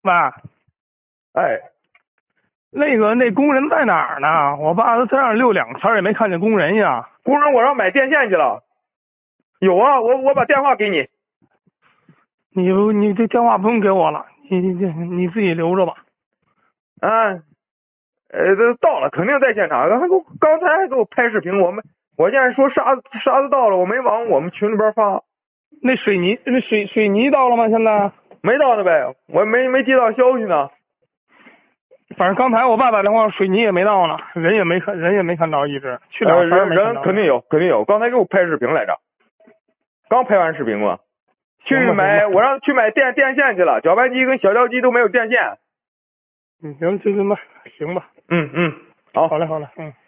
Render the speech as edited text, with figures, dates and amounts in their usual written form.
喂， 哎， 那工人在哪儿呢？我爸都在那儿溜两圈也没看见工人呀。 工人我让买电线去了。有啊，我把电话给你。 你这电话不用给我了，你自己留着吧。 啊，这到了，肯定在现场。刚才还给我拍视频，我现在说沙子到了，我没往我们群里边发。 那水泥到了吗？现在没到呢呗，我没接到消息呢。 反正刚才我爸打电话，水泥也没到呢，人也没看到，一直去两圈没看到。 人肯定有，刚才给我拍视频来着，刚拍完视频嘛。我让去买电线去了，搅拌机跟小料机都没有电线。 行吧，行吧。 嗯，好嘞，